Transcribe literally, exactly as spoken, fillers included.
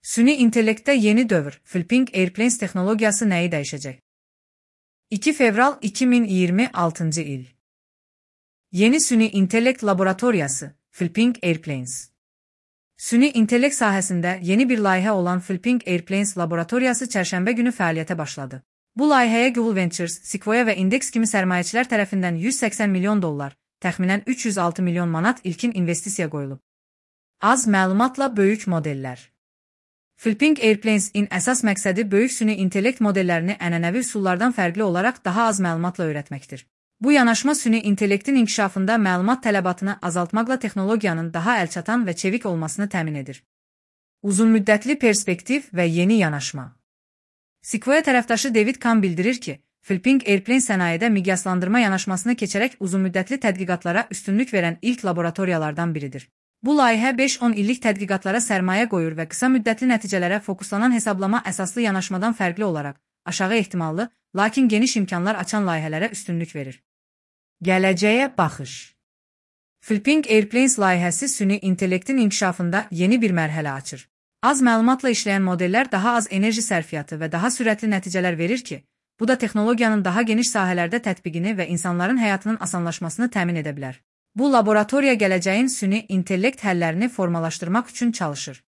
Süni intellektdə yeni dövr, Flipping Airplanes texnologiyası nəyi dəyişəcək? iki fevral iki min iyirmi altıncı il. Yeni süni intellekt laboratoriyası, Flipping Airplanes. Süni intellekt sahəsində yeni bir layihə olan Flipping Airplanes laboratoriyası çərşənbə günü fəaliyyətə başladı. Bu layihəyə Google Ventures, Sequoia və Index kimi sərmayəçilər tərəfindən yüz səksən milyon dollar, təxminən üç yüz altı milyon manat ilkin investisiya qoyulub. Az məlumatla böyük modellər. Flipping Airplanes-in əsas məqsədi böyük süni intellekt modellərini ənənəvi üsullardan fərqli olaraq daha az məlumatla öyrətməkdir. Bu yanaşma süni intellektin inkişafında məlumat tələbatını azaltmaqla texnologiyanın daha əlçatan və çevik olmasını təmin edir. Uzunmüddətli perspektiv və yeni yanaşma. Sequoia tərəfdaşı David Kahn bildirir ki, Flipping Airplanes sənayedə miqyaslandırma yanaşmasını keçərək uzunmüddətli tədqiqatlara üstünlük verən ilk laboratoriyalardan biridir. Bu layihə beş on illik tədqiqatlara sərmayə qoyur və qısa müddətli nəticələrə fokuslanan hesablama əsaslı yanaşmadan fərqli olaraq, aşağı ehtimallı, lakin geniş imkanlar açan layihələrə üstünlük verir. Gələcəyə baxış. Flipping Airplanes layihəsi süni intellektin inkişafında yeni bir mərhələ açır. Az məlumatla işləyən modellər daha az enerji sərfiyyatı və daha sürətli nəticələr verir ki, bu da texnologiyanın daha geniş sahələrdə tətbiqini və insanların həyatının asanlaşmasını təmin edə bilər. Bu laboratoriya gələcəyin süni intellekt həllərini formalaşdırmaq üçün çalışır.